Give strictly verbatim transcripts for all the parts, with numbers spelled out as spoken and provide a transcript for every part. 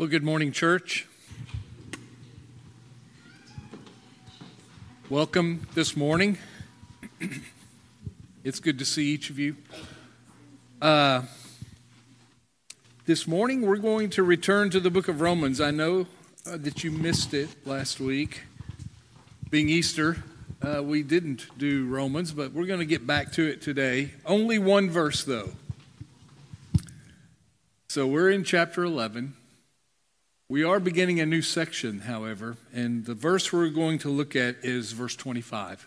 Well, good morning, church. Welcome this morning. It's good to see each of you. Uh, this morning, we're going to return to the book of Romans. I know uh, that you missed it last week. Being Easter, uh, we didn't do Romans, but we're going to get back to it today. Only one verse, though. So we're in chapter eleven. We are beginning a new section, however, and the verse we're going to look at is verse twenty-five.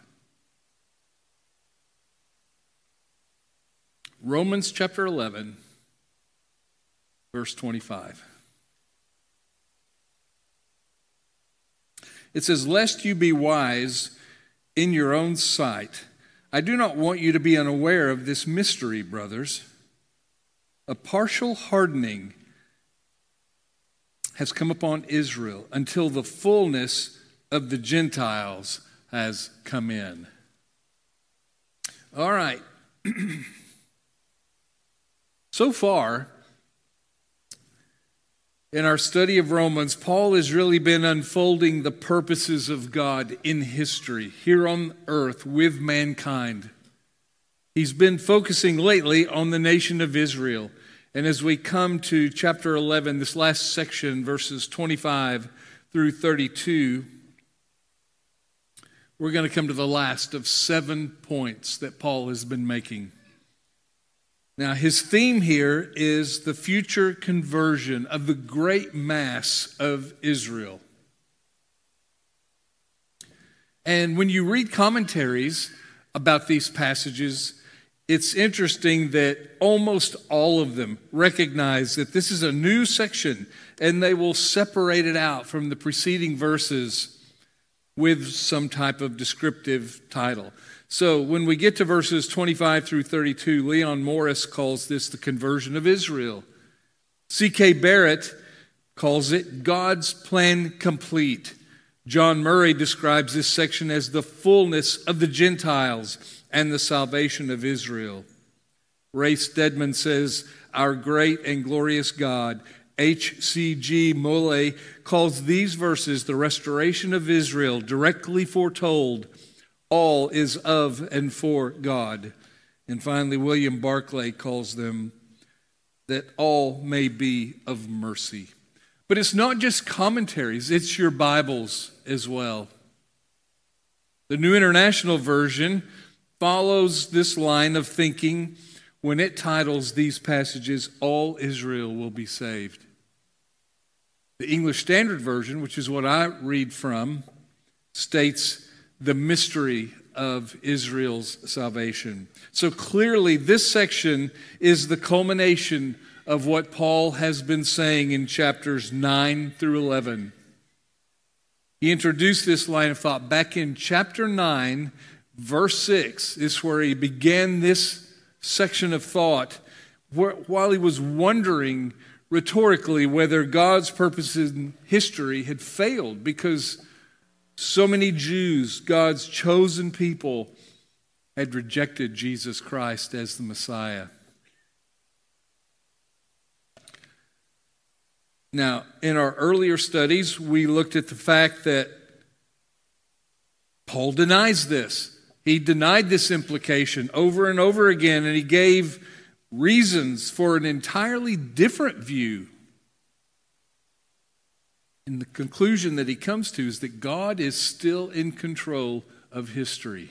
Romans chapter eleven, verse twenty-five. It says, "Lest you be wise in your own sight, I do not want you to be unaware of this mystery, brothers. A partial hardening has come upon Israel until the fullness of the Gentiles has come in." All right. So far, in our study of Romans, Paul has really been unfolding the purposes of God in history, here on earth with mankind. He's been focusing lately on the nation of Israel. And as we come to chapter eleven, this last section, verses twenty-five through thirty-two, we're going to come to the last of seven points that Paul has been making. Now, his theme here is the future conversion of the great mass of Israel. And when you read commentaries about these passages, it's interesting that almost all of them recognize that this is a new section, and they will separate it out from the preceding verses with some type of descriptive title. So when we get to verses twenty-five through thirty-two, Leon Morris calls this the conversion of Israel. C K Barrett calls it God's plan complete. John Murray describes this section as the fullness of the Gentiles and the salvation of Israel. Ray Stedman says, our great and glorious God. H C G Mole calls these verses the restoration of Israel, directly foretold. All is of and for God. And finally, William Barclay calls them that all may be of mercy. But it's not just commentaries, it's your Bibles as well. The New International Version follows this line of thinking when it titles these passages, "All Israel will be saved." The English Standard Version, which is what I read from, states the mystery of Israel's salvation. So clearly, this section is the culmination of what Paul has been saying in chapters nine through eleven. He introduced this line of thought back in chapter nine, verse six. This is where he began this section of thought while he was wondering rhetorically whether God's purposes in history had failed because so many Jews, God's chosen people, had rejected Jesus Christ as the Messiah. Now, in our earlier studies, we looked at the fact that Paul denies this. He denied this implication over and over again, and he gave reasons for an entirely different view. And the conclusion that he comes to is that God is still in control of history.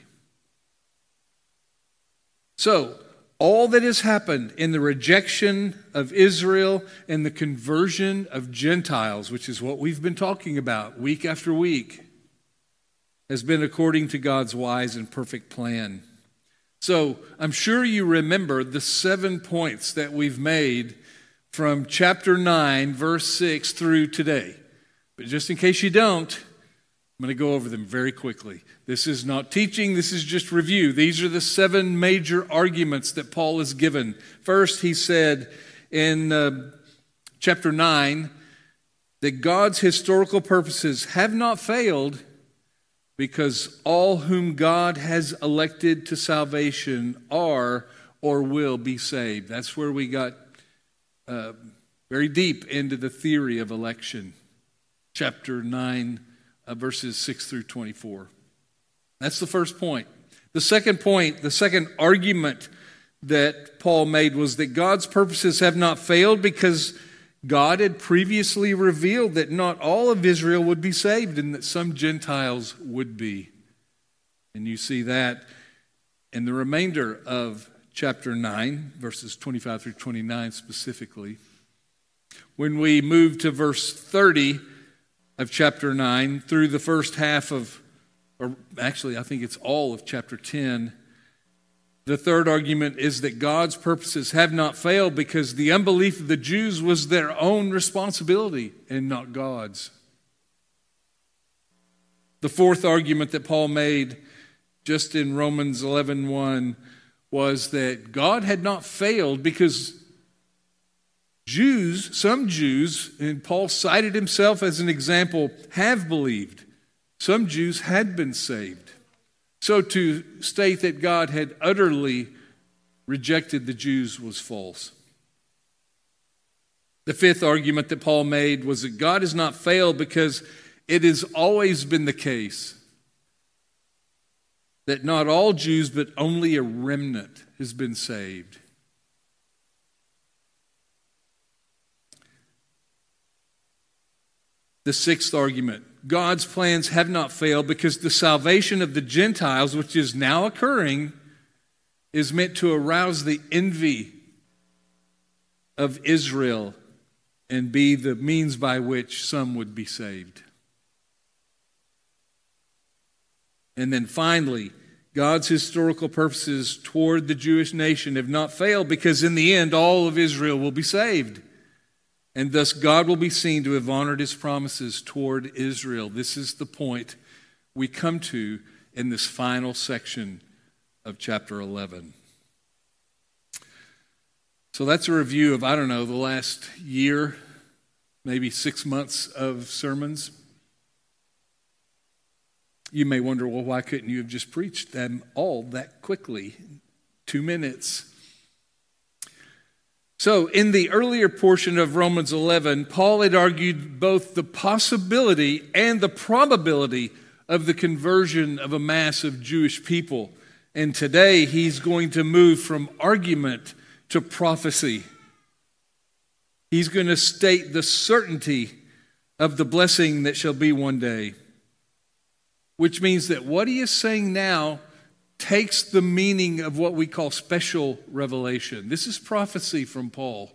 So, all that has happened in the rejection of Israel and the conversion of Gentiles, which is what we've been talking about week after week, has been according to God's wise and perfect plan. So, I'm sure you remember the seven points that we've made from chapter nine, verse six through today. But just in case you don't, I'm going to go over them very quickly. This is not teaching, this is just review. These are the seven major arguments that Paul has given. First, he said in uh, chapter nine that God's historical purposes have not failed because all whom God has elected to salvation are or will be saved. That's where we got uh, very deep into the theory of election. Chapter nine, uh, verses six through twenty-four. That's the first point. The second point, the second argument that Paul made was that God's purposes have not failed because God had previously revealed that not all of Israel would be saved and that some Gentiles would be. And you see that in the remainder of chapter nine, verses twenty-five through twenty-nine specifically. When we move to verse thirty of chapter nine, through the first half of, or actually I think it's all of chapter ten, the third argument is that God's purposes have not failed because the unbelief of the Jews was their own responsibility and not God's. The fourth argument that Paul made just in Romans eleven one was that God had not failed because Jews, some Jews, and Paul cited himself as an example, have believed. Some Jews had been saved. So to state that God had utterly rejected the Jews was false. The fifth argument that Paul made was that God has not failed because it has always been the case that not all Jews, but only a remnant has been saved. The sixth argument, God's plans have not failed because the salvation of the Gentiles, which is now occurring, is meant to arouse the envy of Israel and be the means by which some would be saved. And then finally, God's historical purposes toward the Jewish nation have not failed because in the end, all of Israel will be saved. And thus God will be seen to have honored his promises toward Israel. This is the point we come to in this final section of chapter eleven. So that's a review of, I don't know, the last year, maybe six months of sermons. You may wonder, well, why couldn't you have just preached them all that quickly? Two minutes. So, in the earlier portion of Romans eleven, Paul had argued both the possibility and the probability of the conversion of a mass of Jewish people. And today, he's going to move from argument to prophecy. He's going to state the certainty of the blessing that shall be one day. Which means that what he is saying now takes the meaning of what we call special revelation. This is prophecy from Paul.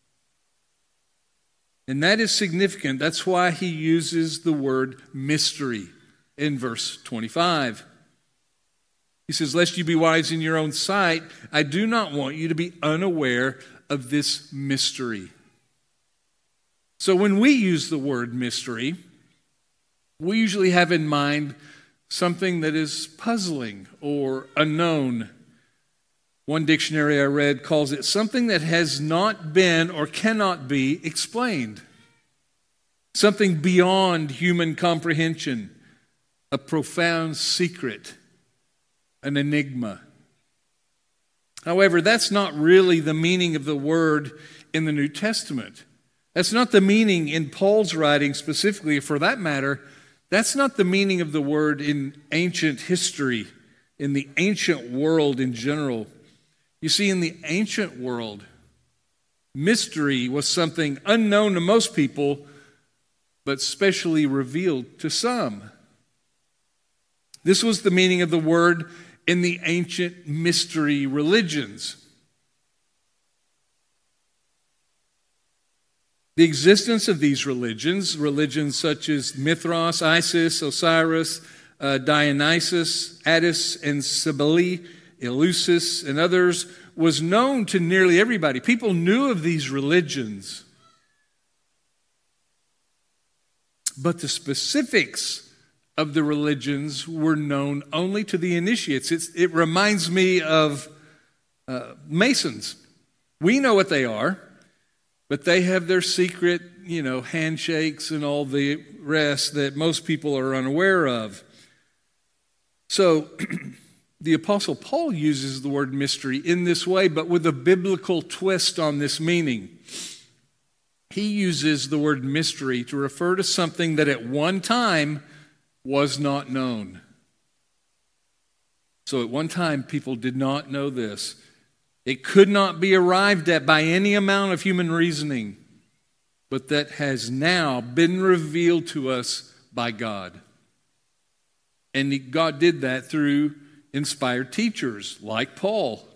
And that is significant. That's why he uses the word mystery in verse twenty-five. He says, lest you be wise in your own sight, I do not want you to be unaware of this mystery. So when we use the word mystery, we usually have in mind something that is puzzling or unknown. One dictionary I read calls it something that has not been or cannot be explained. Something beyond human comprehension, a profound secret, an enigma. However, that's not really the meaning of the word in the New Testament. That's not the meaning in Paul's writing specifically. For that matter, that's not the meaning of the word in ancient history, in the ancient world in general. You see, in the ancient world, mystery was something unknown to most people, but specially revealed to some. This was the meaning of the word in the ancient mystery religions. The existence of these religions, religions such as Mithras, Isis, Osiris, uh, Dionysus, Attis, and Cybele, Eleusis, and others, was known to nearly everybody. People knew of these religions. But the specifics of the religions were known only to the initiates. It's, it reminds me of uh, Masons. We know what they are. But they have their secret, you know, handshakes and all the rest that most people are unaware of. So the Apostle Paul uses the word mystery in this way, but with a biblical twist on this meaning. he uses the word mystery to refer to something that at one time was not known. So at one time, people did not know this. It could not be arrived at by any amount of human reasoning, but that has now been revealed to us by God. And God did that through inspired teachers like Paul, as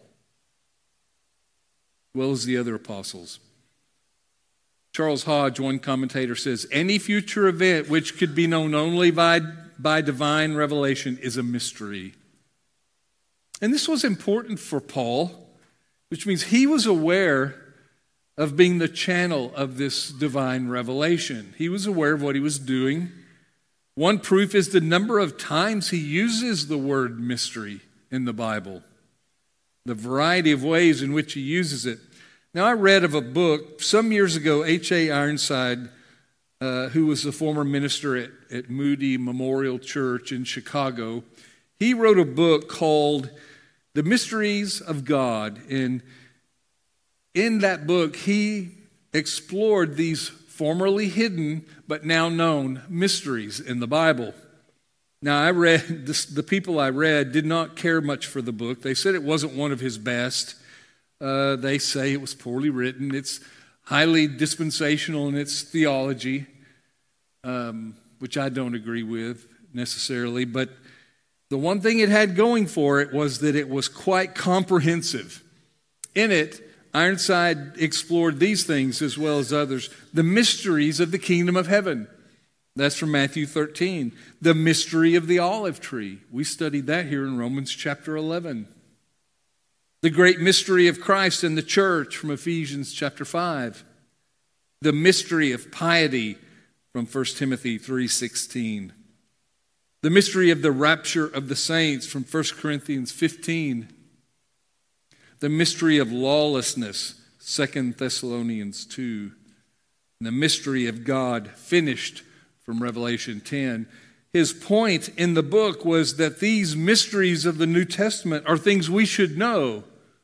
well as the other apostles. Charles Hodge, one commentator, says, any future event which could be known only by, by divine revelation is a mystery. And this was important for Paul, which means he was aware of being the channel of this divine revelation. He was aware of what he was doing. One proof is the number of times he uses the word mystery in the Bible, the variety of ways in which he uses it. Now, I read of a book some years ago, H A Ironside, uh, who was the former minister at, at Moody Memorial Church in Chicago. He wrote a book called The Mysteries of God. And in that book, he explored these formerly hidden but now known mysteries in the Bible. Now, I read, this, the people I read did not care much for the book. They said it wasn't one of his best. Uh, they say it was poorly written. It's highly dispensational in its theology, um, which I don't agree with necessarily. But the one thing it had going for it was that it was quite comprehensive. In it, Ironside explored these things as well as others. The mysteries of the kingdom of heaven. That's from Matthew thirteen. The mystery of the olive tree. We studied that here in Romans chapter eleven. The great mystery of Christ and the church from Ephesians chapter five. The mystery of piety from First Timothy three sixteen. The mystery of the rapture of the saints from First Corinthians fifteen. The mystery of lawlessness, Second Thessalonians two. And the mystery of God finished from Revelation ten. His point in the book was that these mysteries of the New Testament are things we should know.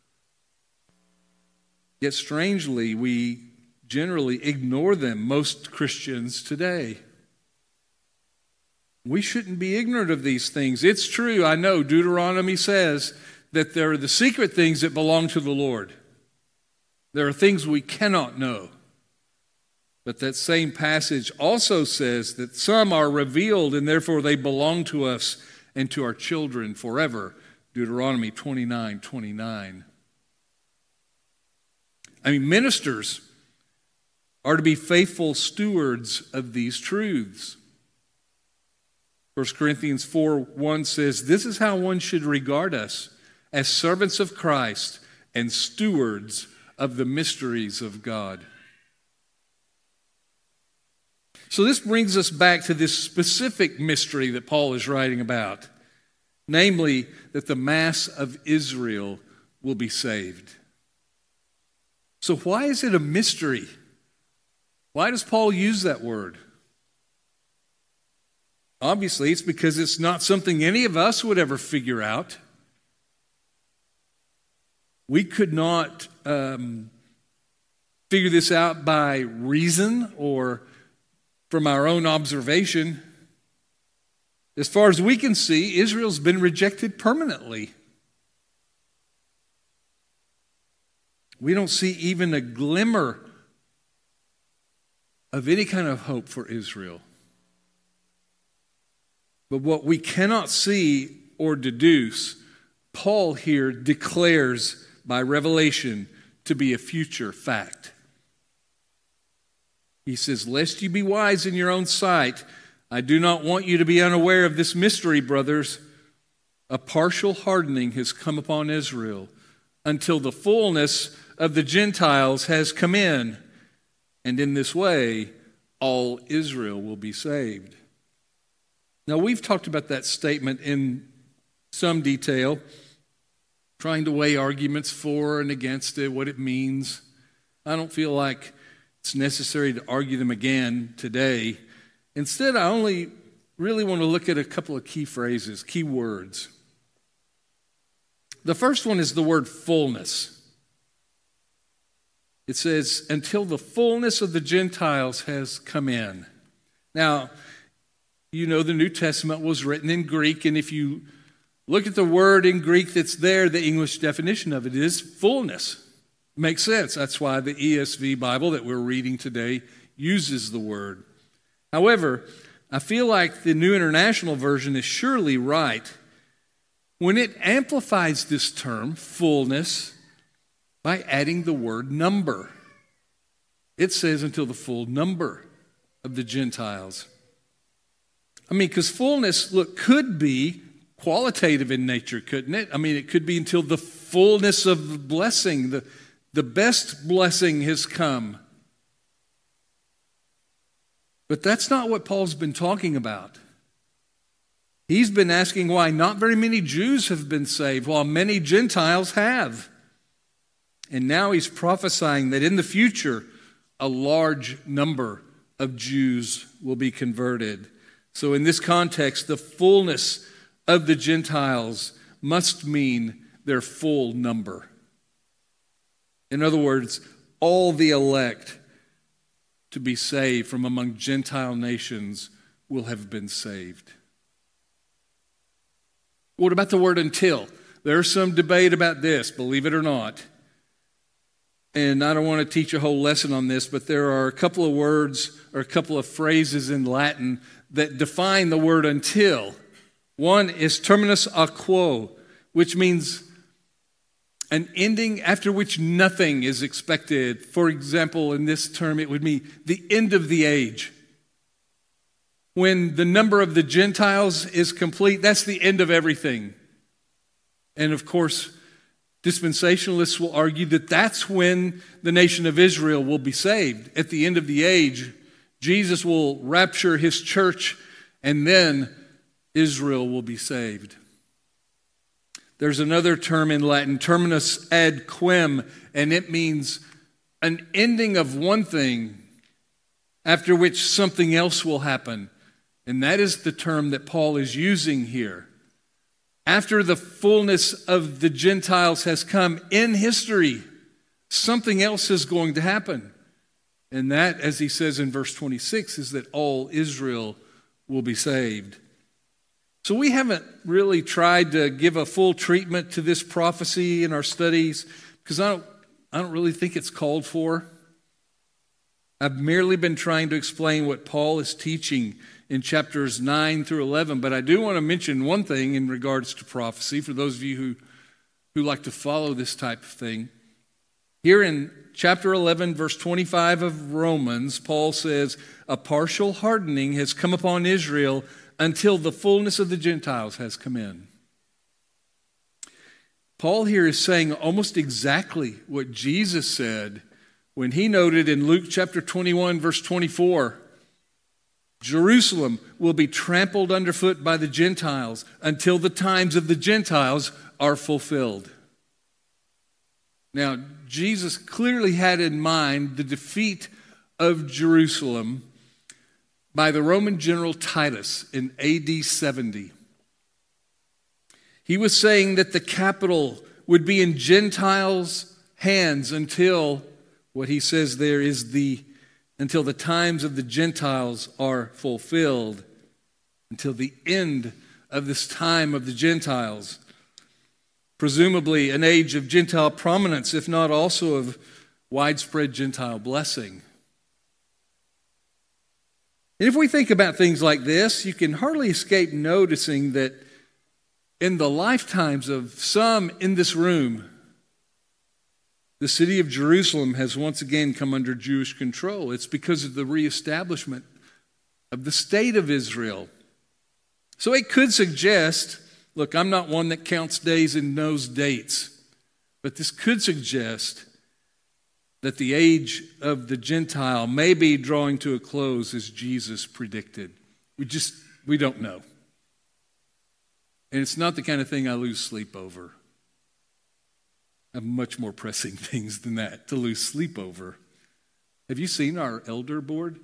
Yet strangely, we generally ignore them, most Christians today. We shouldn't be ignorant of these things. It's true, I know, Deuteronomy says that there are the secret things that belong to the Lord. There are things we cannot know. But that same passage also says that some are revealed and therefore they belong to us and to our children forever. Deuteronomy twenty-nine twenty-nine. I mean, ministers are to be faithful stewards of these truths. First Corinthians four one says, this is how one should regard us, as servants of Christ and stewards of the mysteries of God. So this brings us back to this specific mystery that Paul is writing about, namely that the mass of Israel will be saved. So why is it a mystery? Why does Paul use that word? Obviously, it's because it's not something any of us would ever figure out. We could not um, figure this out by reason or from our own observation. As far as we can see, Israel's been rejected permanently. We don't see even a glimmer of any kind of hope for Israel. But what we cannot see or deduce, Paul here declares by revelation to be a future fact. He says, lest you be wise in your own sight, I do not want you to be unaware of this mystery, brothers. A partial hardening has come upon Israel until the fullness of the Gentiles has come in. And in this way, all Israel will be saved. Now, we've talked about that statement in some detail, trying to weigh arguments for and against it, what it means. I don't feel like it's necessary to argue them again today. Instead, I only really want to look at a couple of key phrases, key words. The first one is the word fullness. It says, until the fullness of the Gentiles has come in. Now, you know the New Testament was written in Greek, and if you look at the word in Greek that's there, the English definition of it is fullness. Makes sense. That's why the E S V Bible that we're reading today uses the word. However, I feel like the New International Version is surely right when it amplifies this term, fullness, by adding the word number. It says until the full number of the Gentiles. I mean, because fullness, look, could be qualitative in nature, couldn't it? I mean, it could be until the fullness of the blessing, the, the best blessing has come. But that's not what Paul's been talking about. He's been asking why not very many Jews have been saved, while many Gentiles have. And now he's prophesying that in the future, a large number of Jews will be converted. So in this context, the fullness of the Gentiles must mean their full number. In other words, all the elect to be saved from among Gentile nations will have been saved. What about the word until? There's some debate about this, believe it or not. And I don't want to teach a whole lesson on this, but there are a couple of words or a couple of phrases in Latin that define the word until. One is terminus a quo, which means an ending after which nothing is expected. For example, in this term, it would mean the end of the age. When the number of the Gentiles is complete, that's the end of everything. And of course, dispensationalists will argue that that's when the nation of Israel will be saved. At the end of the age, Jesus will rapture his church, and then Israel will be saved. There's another term in Latin, terminus ad quem, and it means an ending of one thing after which something else will happen. And that is the term that Paul is using here. After the fullness of the Gentiles has come in history, something else is going to happen. And that, as he says in verse twenty-six, is that all Israel will be saved. So we haven't really tried to give a full treatment to this prophecy in our studies because I don't, I don't really think it's called for. I've merely been trying to explain what Paul is teaching in chapters nine through eleven, but I do want to mention one thing in regards to prophecy for those of you who, who like to follow this type of thing. Here in chapter eleven, verse twenty-five of Romans, Paul says, a partial hardening has come upon Israel until the fullness of the Gentiles has come in. Paul here is saying almost exactly what Jesus said when he noted in Luke chapter twenty-one, verse twenty-four, Jerusalem will be trampled underfoot by the Gentiles until the times of the Gentiles are fulfilled. Now, Jesus clearly had in mind the defeat of Jerusalem by the Roman general Titus in A D seventy. He was saying that the capital would be in Gentiles' hands until, what he says there is the, until the times of the Gentiles are fulfilled, until the end of this time of the Gentiles. Presumably an age of Gentile prominence, if not also of widespread Gentile blessing. And if we think about things like this, you can hardly escape noticing that in the lifetimes of some in this room, the city of Jerusalem has once again come under Jewish control. It's because of the reestablishment of the state of Israel. So it could suggest, look, I'm not one that counts days and knows dates, but this could suggest that the age of the Gentile may be drawing to a close as Jesus predicted. We just, we don't know. And it's not the kind of thing I lose sleep over. I have much more pressing things than that to lose sleep over. Have you seen our elder board?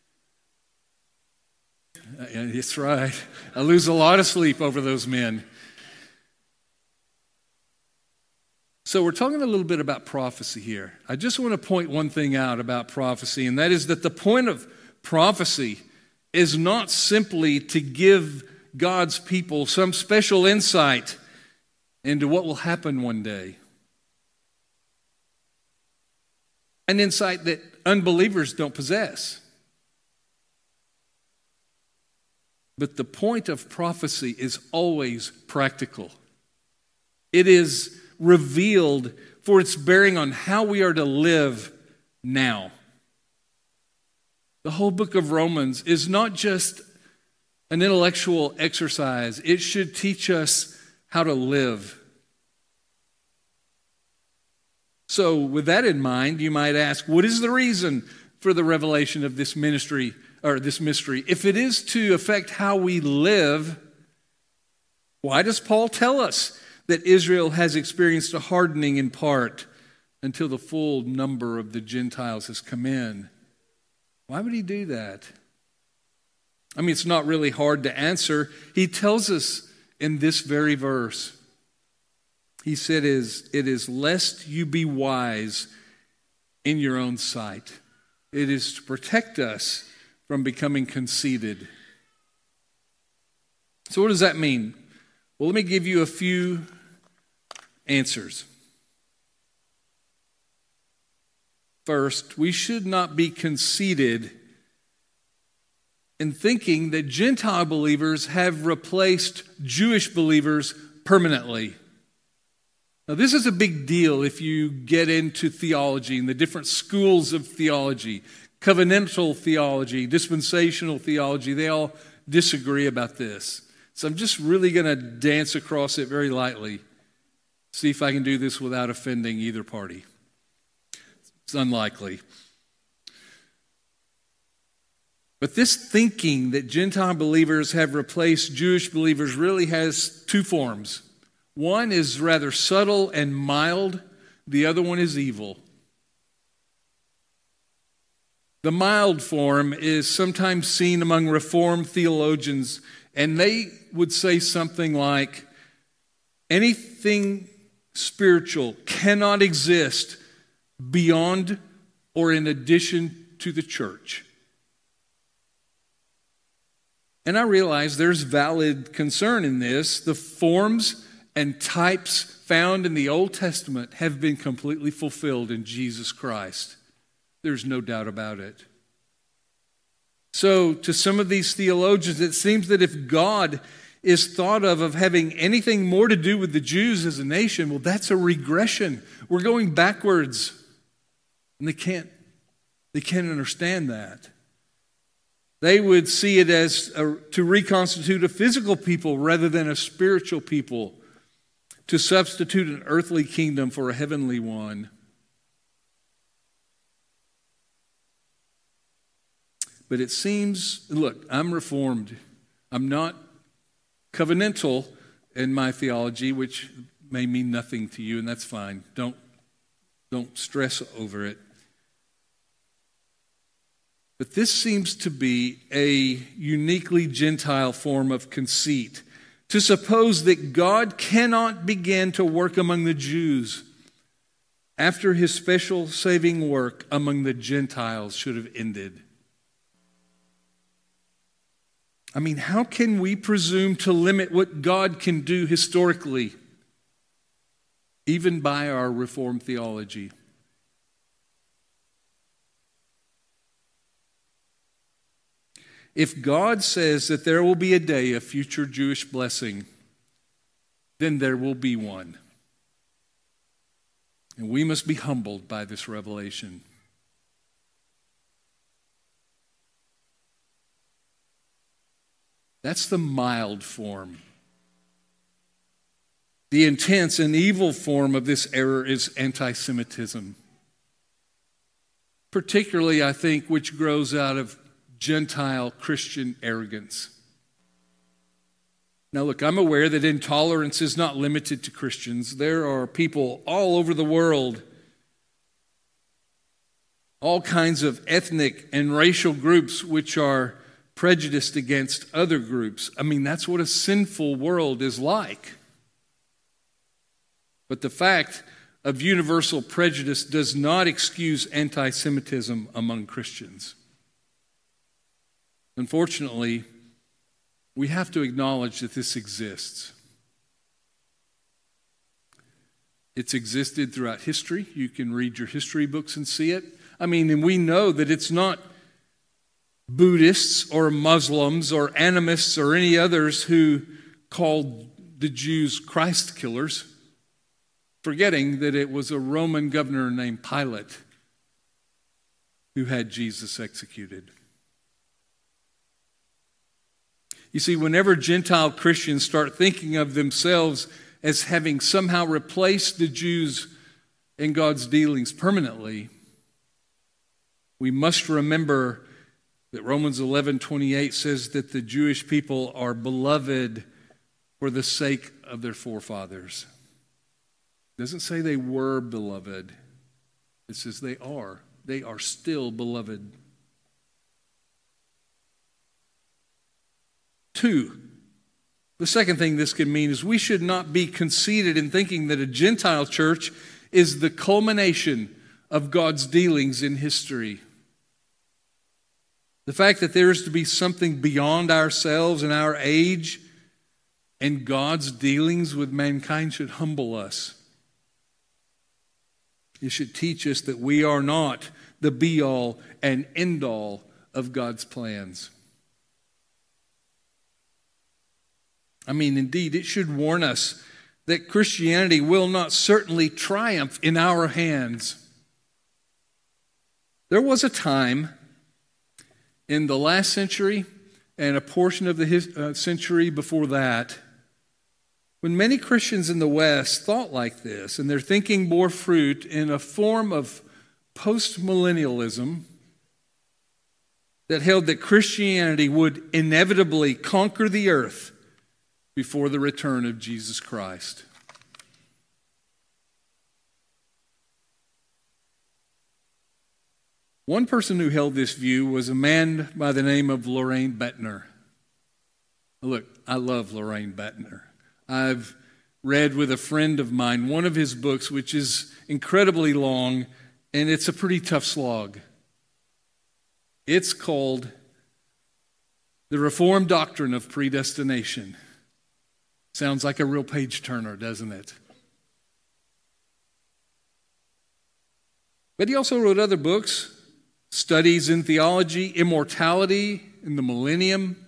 Uh, that's right. I lose a lot of sleep over those men. So we're talking a little bit about prophecy here. I just want to point one thing out about prophecy, and that is that the point of prophecy is not simply to give God's people some special insight into what will happen one day. An insight that unbelievers don't possess. But the point of prophecy is always practical. It is revealed for its bearing on how we are to live now. The whole book of Romans is not just an intellectual exercise. It should teach us how to live. So with that in mind, you might ask, what is the reason for the revelation of this ministry or this mystery? If it is to affect how we live, why does Paul tell us that Israel has experienced a hardening in part until the full number of the Gentiles has come in? Why would he do that? I mean, it's not really hard to answer. He tells us in this very verse. He said, it is lest you be wise in your own sight. It is to protect us from becoming conceited. So what does that mean? Well, let me give you a few answers. First, we should not be conceited in thinking that Gentile believers have replaced Jewish believers permanently. Now, this is a big deal if you get into theology and the different schools of theology. Covenantal theology, dispensational theology, they all disagree about this. So I'm just really going to dance across it very lightly. See if I can do this without offending either party. It's unlikely. But this thinking that Gentile believers have replaced Jewish believers really has two forms. One is rather subtle and mild. The other one is evil. The mild form is sometimes seen among Reformed theologians, and they would say something like, anything spiritual cannot exist beyond or in addition to the church. And I realize there's valid concern in this. The forms and types found in the Old Testament have been completely fulfilled in Jesus Christ. There's no doubt about it. So to some of these theologians, it seems that if God is thought of of having anything more to do with the Jews as a nation, well, that's a regression. We're going backwards. And they can't, they can't understand that. They would see it as a, to reconstitute a physical people rather than a spiritual people, to substitute an earthly kingdom for a heavenly one. But it seems, look, I'm Reformed. I'm not covenantal in my theology, which may mean nothing to you, and that's fine. Don't, don't stress over it. But this seems to be a uniquely Gentile form of conceit, to suppose that God cannot begin to work among the Jews after his special saving work among the Gentiles should have ended. I mean, how can we presume to limit what God can do historically, even by our Reformed theology? If God says that there will be a day of future Jewish blessing, then there will be one. And we must be humbled by this revelation. That's the mild form. The intense and evil form of this error is anti-Semitism. Particularly, I think, which grows out of Gentile Christian arrogance. Now, look, I'm aware that intolerance is not limited to Christians. There are people all over the world, all kinds of ethnic and racial groups which are prejudiced against other groups. I mean, that's what a sinful world is like. But the fact of universal prejudice does not excuse anti-Semitism among Christians. Unfortunately, we have to acknowledge that this exists. It's existed throughout history. You can read your history books and see it. I mean, and we know that it's not Buddhists or Muslims or animists or any others who called the Jews Christ killers, forgetting that it was a Roman governor named Pilate who had Jesus executed. You see, whenever Gentile Christians start thinking of themselves as having somehow replaced the Jews in God's dealings permanently, we must remember that Romans eleven twenty-eight says that the Jewish people are beloved for the sake of their forefathers. It doesn't say they were beloved. It says they are. They are still beloved. Two, the second thing this can mean is we should not be conceited in thinking that a Gentile church is the culmination of God's dealings in history. The fact that there is to be something beyond ourselves and our age and God's dealings with mankind should humble us. It should teach us that we are not the be-all and end-all of God's plans. I mean, indeed, it should warn us that Christianity will not certainly triumph in our hands. There was a time in the last century and a portion of the his, uh, century before that when many Christians in the West thought like this, and their thinking bore fruit in a form of post-millennialism that held that Christianity would inevitably conquer the earth before the return of Jesus Christ. One person who held this view was a man by the name of Loraine Boettner. Look, I love Loraine Boettner. I've read with a friend of mine one of his books, which is incredibly long, and it's a pretty tough slog. It's called The Reformed Doctrine of Predestination. Sounds like a real page-turner, doesn't it? But he also wrote other books, Studies in Theology, Immortality in the Millennium.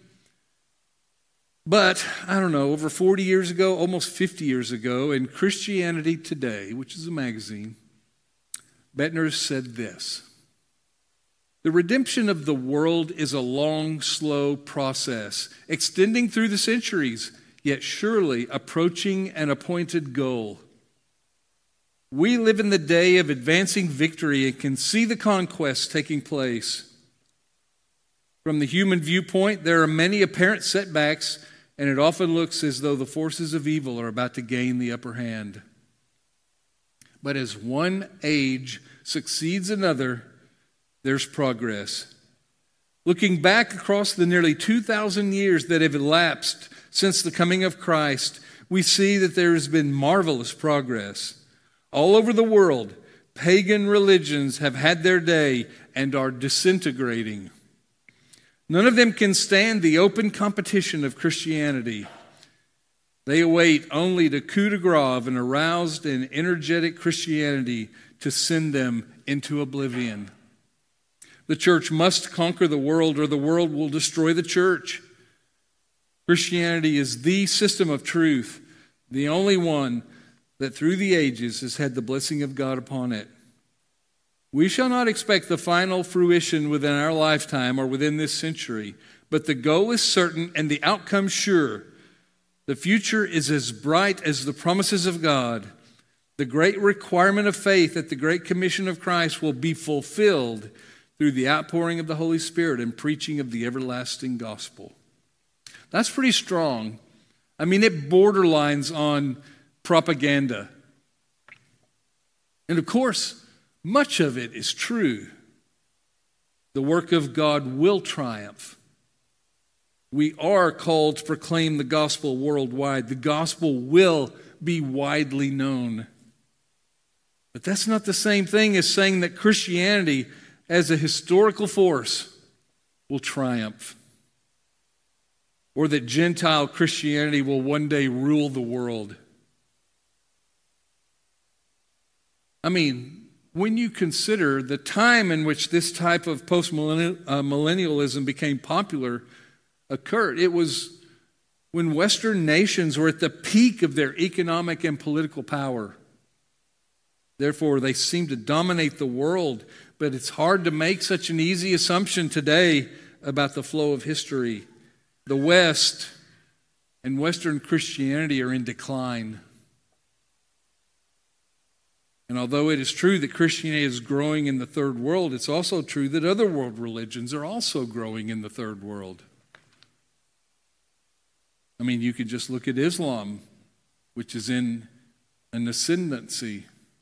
But, I don't know, over forty years ago, almost fifty years ago, in Christianity Today, which is a magazine, Boettner said this: "The redemption of the world is a long, slow process, extending through the centuries, yet surely approaching an appointed goal. We live in the day of advancing victory and can see the conquest taking place. From the human viewpoint, there are many apparent setbacks, and it often looks as though the forces of evil are about to gain the upper hand. But as one age succeeds another, there's progress. Looking back across the nearly two thousand years that have elapsed since the coming of Christ, we see that there has been marvelous progress. All over the world, pagan religions have had their day and are disintegrating. None of them can stand the open competition of Christianity. They await only the coup de grace of an aroused and energetic Christianity to send them into oblivion. The church must conquer the world, or the world will destroy the church. Christianity is the system of truth, the only one that through the ages has had the blessing of God upon it. We shall not expect the final fruition within our lifetime or within this century, but the goal is certain and the outcome sure. The future is as bright as the promises of God. The great requirement of faith at the Great Commission of Christ will be fulfilled through the outpouring of the Holy Spirit and preaching of the everlasting gospel." That's pretty strong. I mean, it borderlines on propaganda. And of course, much of it is true. The work of God will triumph. We are called to proclaim the gospel worldwide. The gospel will be widely known. But that's not the same thing as saying that Christianity, as a historical force, will triumph, or that Gentile Christianity will one day rule the world. I mean, when you consider the time in which this type of post-millennialism became popular occurred, it was when Western nations were at the peak of their economic and political power. Therefore, they seemed to dominate the world, but it's hard to make such an easy assumption today about the flow of history. The West and Western Christianity are in decline. And although it is true that Christianity is growing in the third world, it's also true that other world religions are also growing in the third world. I mean, you could just look at Islam, which is in an ascendancy.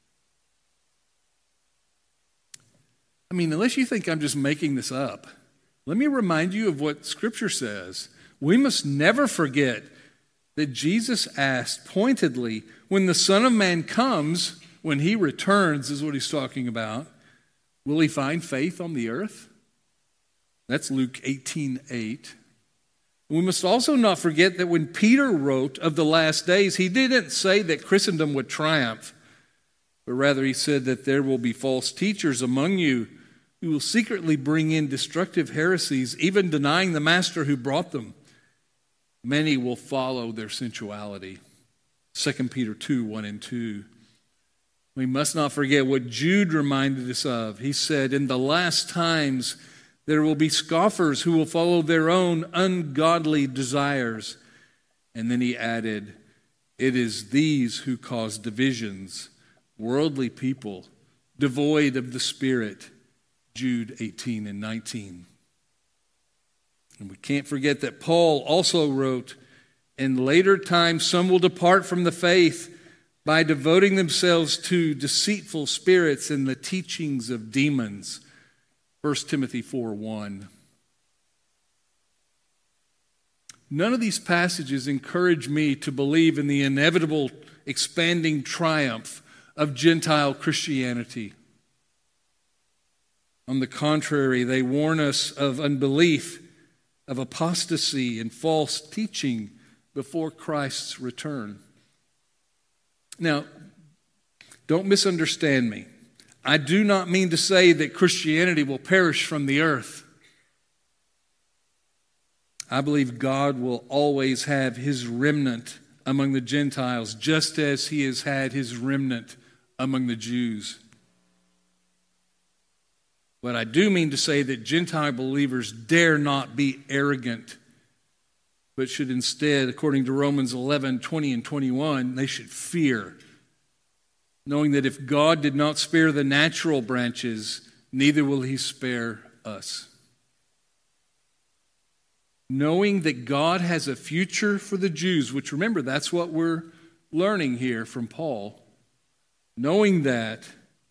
I mean, unless you think I'm just making this up, let me remind you of what Scripture says. We must never forget that Jesus asked pointedly, when the Son of Man comes, when he returns, is what he's talking about, will he find faith on the earth? That's Luke eighteen eight. We must also not forget that when Peter wrote of the last days, he didn't say that Christendom would triumph, but rather he said that there will be false teachers among you who will secretly bring in destructive heresies, even denying the master who brought them. Many will follow their sensuality. Second Peter two, one and two. We must not forget what Jude reminded us of. He said, in the last times there will be scoffers who will follow their own ungodly desires. And then he added, it is these who cause divisions, worldly people, devoid of the Spirit. Jude eighteen and nineteen. And we can't forget that Paul also wrote, in later times some will depart from the faith by devoting themselves to deceitful spirits and the teachings of demons. First Timothy four one. None of these passages encourage me to believe in the inevitable expanding triumph of Gentile Christianity. On the contrary, they warn us of unbelief, of apostasy, and false teaching before Christ's return. Now, don't misunderstand me. I do not mean to say that Christianity will perish from the earth. I believe God will always have his remnant among the Gentiles, just as he has had his remnant among the Jews. But I do mean to say that Gentile believers dare not be arrogant, but should instead, according to Romans eleven, twenty and twenty-one, they should fear, knowing that if God did not spare the natural branches, neither will he spare us. Knowing that God has a future for the Jews, which remember, that's what we're learning here from Paul. Knowing that,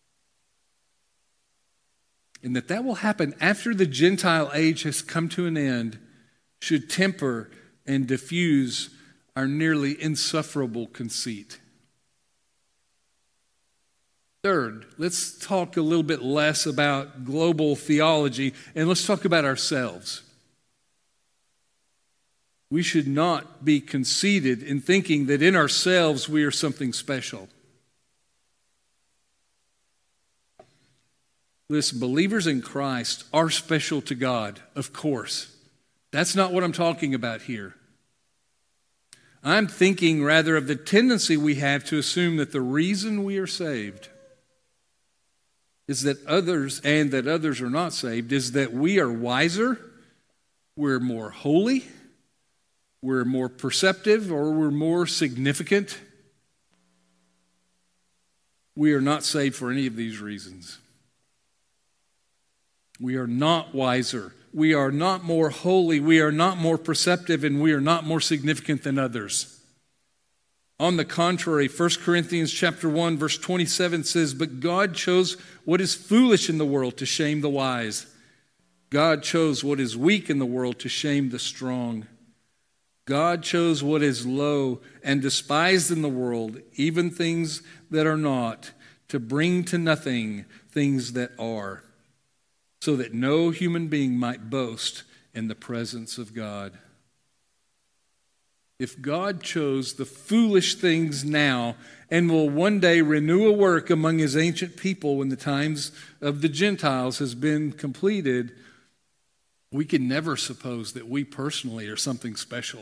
and that that will happen after the Gentile age has come to an end, should temper and diffuse our nearly insufferable conceit. Third, let's talk a little bit less about global theology and let's talk about ourselves. We should not be conceited in thinking that in ourselves we are something special. Listen, believers in Christ are special to God, of course. That's not what I'm talking about here. I'm thinking rather of the tendency we have to assume that the reason we are saved is that others, and that others are not saved, is that we are wiser, we're more holy, we're more perceptive, or we're more significant. We are not saved for any of these reasons. We are not wiser. We are not more holy. We are not more perceptive, and we are not more significant than others. On the contrary, First Corinthians chapter one, verse twenty-seven says, but God chose what is foolish in the world to shame the wise. God chose what is weak in the world to shame the strong. God chose what is low and despised in the world, even things that are not, to bring to nothing things that are, so that no human being might boast in the presence of God. If God chose the foolish things now and will one day renew a work among his ancient people when the times of the Gentiles has been completed, we can never suppose that we personally are something special.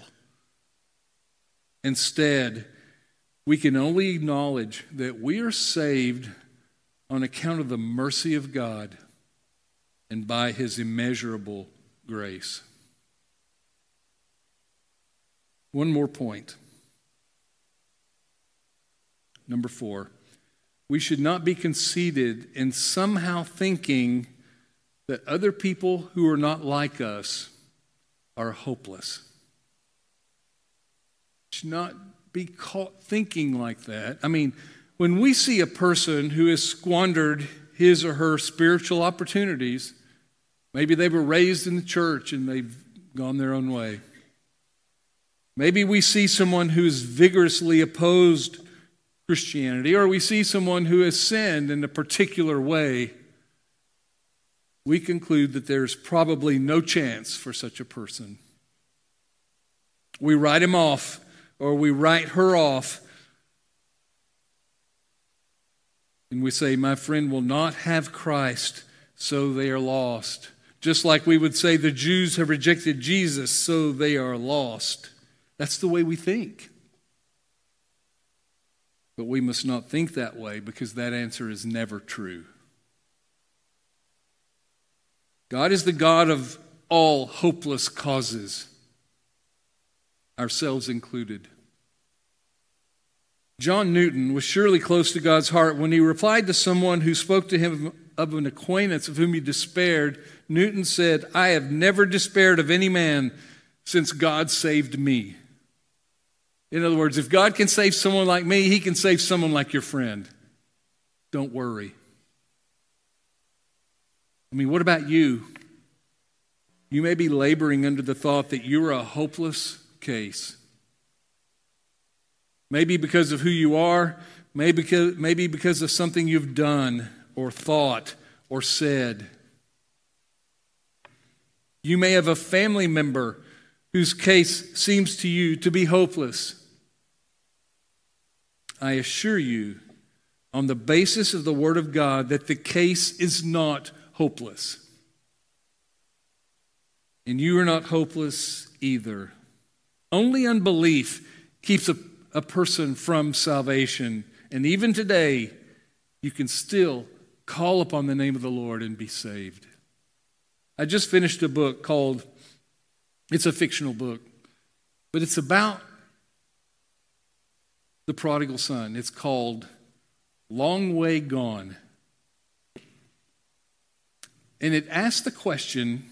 Instead, we can only acknowledge that we are saved on account of the mercy of God and by his immeasurable grace. One more point. Number four, we should not be conceited in somehow thinking that other people who are not like us are hopeless. Should not be caught thinking like that. I mean, when we see a person who has squandered his or her spiritual opportunities, maybe they were raised in the church and they've gone their own way. Maybe we see someone who's vigorously opposed Christianity, or we see someone who has sinned in a particular way. We conclude that there's probably no chance for such a person. We write him off, or we write her off, and we say, my friend will not have Christ, so they are lost. Just like we would say the Jews have rejected Jesus, so they are lost. That's the way we think. But we must not think that way, because that answer is never true. God is the God of all hopeless causes, ourselves included. John Newton was surely close to God's heart when he replied to someone who spoke to him of an acquaintance of whom he despaired. Newton said, I have never despaired of any man since God saved me. In other words, if God can save someone like me, he can save someone like your friend. Don't worry. I mean, what about you? You may be laboring under the thought that you're a hopeless case. Maybe because of who you are, maybe because, maybe because of something you've done or thought or said. You may have a family member whose case seems to you to be hopeless. I assure you, on the basis of the Word of God, that the case is not hopeless. And you are not hopeless either. Only unbelief keeps a, a person from salvation. And even today, you can still call upon the name of the Lord and be saved. I just finished a book called, it's a fictional book, but it's about the prodigal son. It's called Long Way Gone. And it asks the question,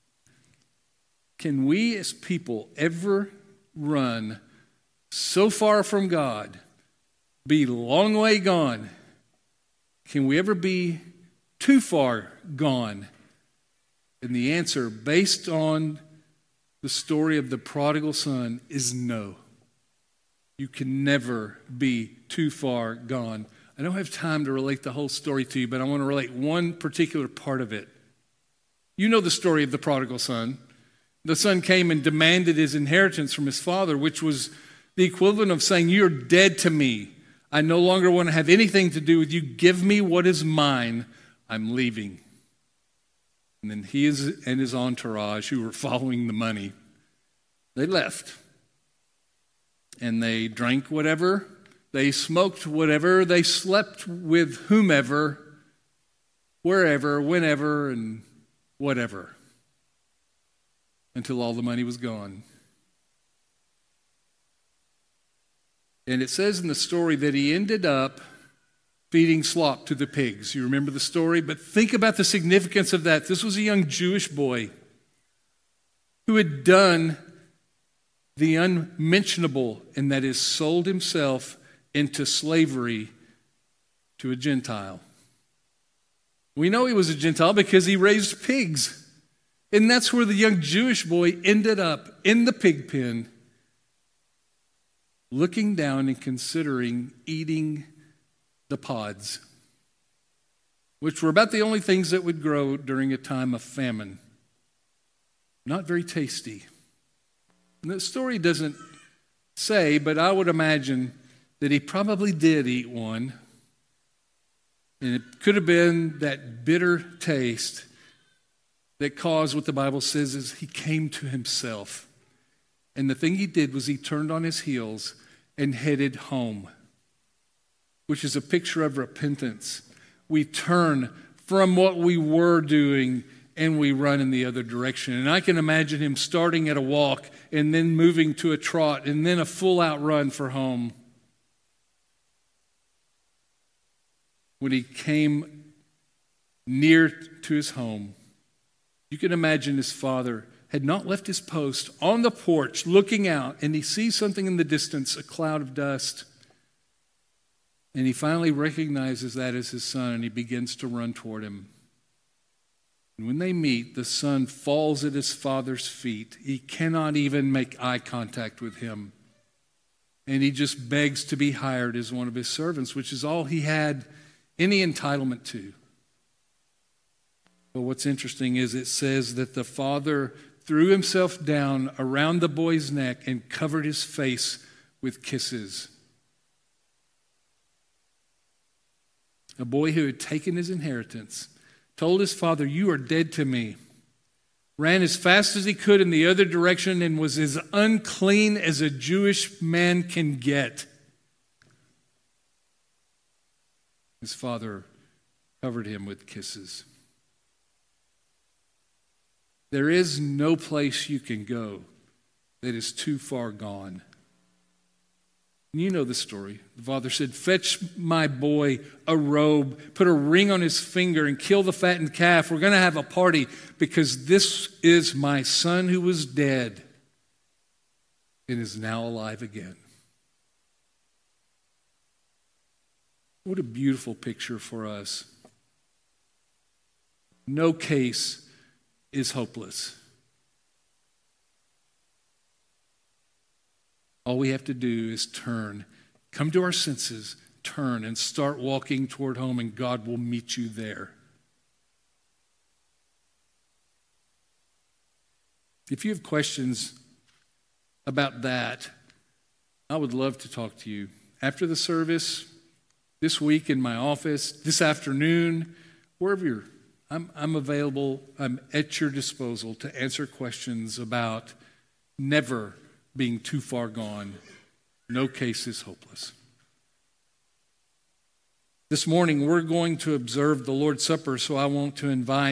can we as people ever run so far from God, be long way gone? Can we ever be too far gone? And the answer, based on the story of the prodigal son, is no. You can never be too far gone. I don't have time to relate the whole story to you, but I want to relate one particular part of it. You know the story of the prodigal son. The son came and demanded his inheritance from his father, which was the equivalent of saying, you're dead to me. I no longer want to have anything to do with you. Give me what is mine. I'm leaving. And then he and his entourage, who were following the money, they left. And they drank whatever, they smoked whatever, they slept with whomever, wherever, whenever, and whatever, until all the money was gone. And it says in the story that he ended up feeding slop to the pigs. You remember the story? But think about the significance of that. This was a young Jewish boy who had done the unmentionable, and that is sold himself into slavery to a Gentile. We know he was a Gentile because he raised pigs. And that's where the young Jewish boy ended up, in the pig pen, looking down and considering eating the pods. which were about the only things that would grow during a time of famine. Not very tasty. And the story doesn't say, but I would imagine that he probably did eat one. And it could have been that bitter taste that caused what the Bible says is he came to himself. And the thing he did was he turned on his heels and headed home, which is a picture of repentance. We turn from what we were doing and we run in the other direction. And I can imagine him starting at a walk and then moving to a trot and then a full-out run for home. When he came near to his home, you can imagine his father had not left his post on the porch looking out, and he sees something in the distance, a cloud of dust. And he finally recognizes that as his son, and he begins to run toward him. And when they meet, the son falls at his father's feet. He cannot even make eye contact with him. And he just begs to be hired as one of his servants, which is all he had any entitlement to. But what's interesting is it says that the father threw himself down around the boy's neck and covered his face with kisses. A boy who had taken his inheritance told his father, "You are dead to me," ran as fast as he could in the other direction and was as unclean as a Jewish man can get. His father covered him with kisses. There is no place you can go that is too far gone. You know the story. The father said, "Fetch my boy a robe, put a ring on his finger, and kill the fattened calf. We're going to have a party because this is my son who was dead and is now alive again." What a beautiful picture for us. No case is hopeless. All we have to do is turn, come to our senses, turn, and start walking toward home, and God will meet you there. If you have questions about that, I would love to talk to you. After the service, this week in my office, this afternoon, wherever you're, I'm, I'm available. I'm at your disposal to answer questions about never being too far gone. No case is hopeless. This morning, we're going to observe the Lord's Supper, so I want to invite